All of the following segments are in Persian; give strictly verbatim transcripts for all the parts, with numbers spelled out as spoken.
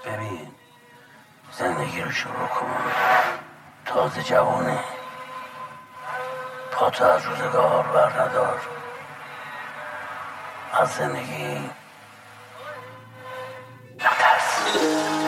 ببین، زندگی رو شروع کن. تازه جوانه، پاتو از روزگار بر ندار. از زندگی نترس.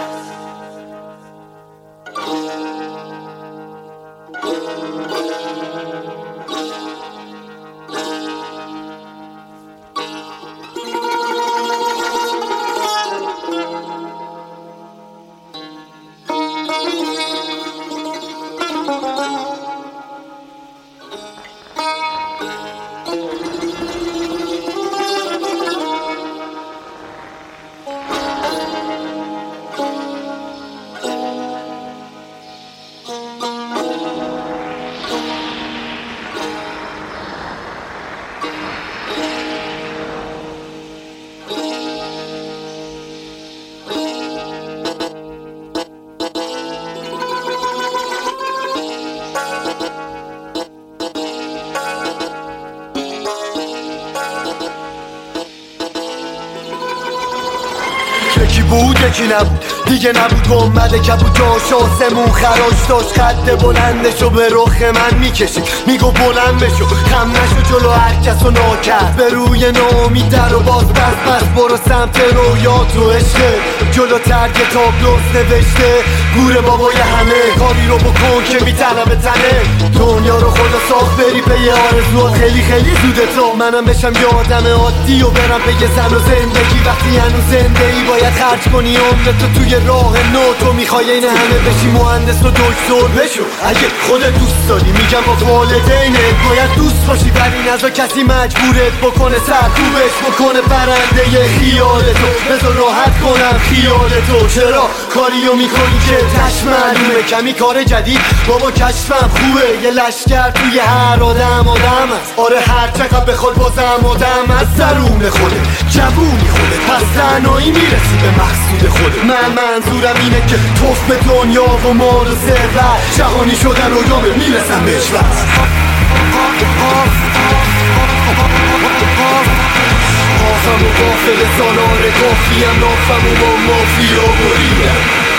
یکی بود یکی نبود دیگه نبود گمبد کبود جاش آسمون خراش داشت خط بلندشو به رخ من میکشید میگو بلند بشو خم نشو جلو هر کسو ناکرد به روی ناامید در و باز بس بس برو سمت رویات و عشقه جلوتر کتاب درست نوشته گور بابای همه کاری رو بکن که میتنه به تنه دنیا رو خدا ساخت بری پی آرزوها خیلی خیلی زوده تا منم بشم یه آدم عادی و برم پی زن و زندگی وقتی هنوز زنده ای باید خرج کنی عمرتو توی راه نو تو میخوای این همه بشی مهندس و دکتر بشو اگه خودت دوست داری میگم با والدینت باید دوست باشی ولی نذار کسی مجبورت بکنه سرکوبش بکنه برنده خیالتو بذار راحت کنم خیالتو چرا کاریو میکنی که تش معلومه کمی کار جدید بابا کشفم خوبه یه لشکر توی هر آدم آدم هست آره هر چقدر بخواد بازم آدم از درون خوده جوونی خوده پس تنهایی میرسی به مقصود خوده من منظورم اینه که توف به دنیا و مال و ثروت جهانی شدن و یامه میرسم بهش بس آفم و غافل سالار کافیم نافم و با مافیا بریدم